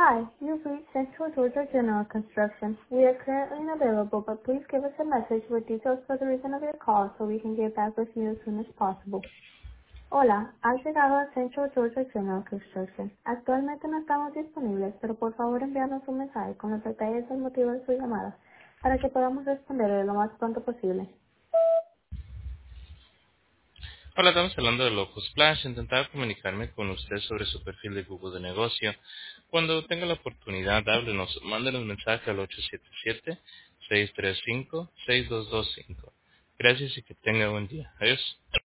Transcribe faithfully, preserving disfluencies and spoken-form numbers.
Hi, you've reached Central Georgia General Construction. We are currently unavailable, but please give us a message with details for the reason of your call so we can get back with you as soon as possible. Hola, has llegado a Central Georgia General Construction. Actualmente no estamos disponibles, pero por favor envíanos un mensaje con los detalles del motivo de su llamada para que podamos responderle lo más pronto posible. Hola, estamos hablando de Loco Splash. Intentaba comunicarme con usted sobre su perfil de Google de negocio. Cuando tenga la oportunidad, háblenos. Mándenos un mensaje al ocho siete siete, seis tres cinco, seis dos dos cinco. Gracias y que tenga buen día. Adiós.